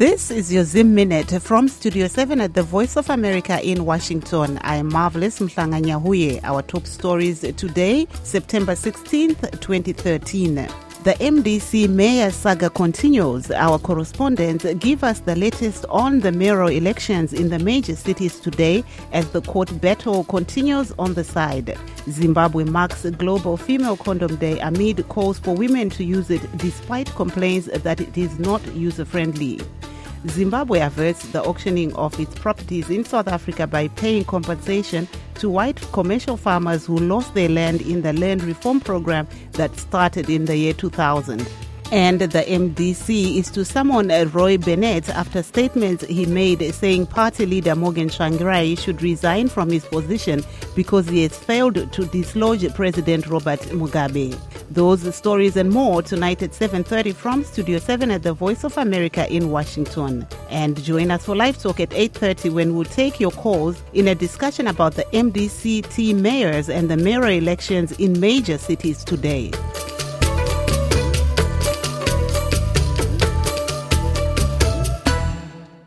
This is your Zim Minute from Studio 7 at the Voice of America in Washington. I am Marvelous Mhlanganyahuye. Our top stories today, September 16th, 2013. The MDC mayor saga continues. Our correspondents give us the latest on the mayoral elections in the major cities today as the court battle continues on the side. Zimbabwe marks Global Female Condom Day amid calls for women to use it despite complaints that it is not user-friendly. Zimbabwe averts the auctioning of its properties in South Africa by paying compensation to white commercial farmers who lost their land in the land reform program that started in the year 2000. And the MDC is to summon Roy Bennett after statements he made saying party leader Morgan Tsvangirai should resign from his position because he has failed to dislodge President Robert Mugabe. Those stories and more tonight at 7:30 from Studio 7 at the Voice of America in Washington. And join us for Live Talk at 8:30 when we'll take your calls in a discussion about the MDC team mayors and the mayoral elections in major cities today.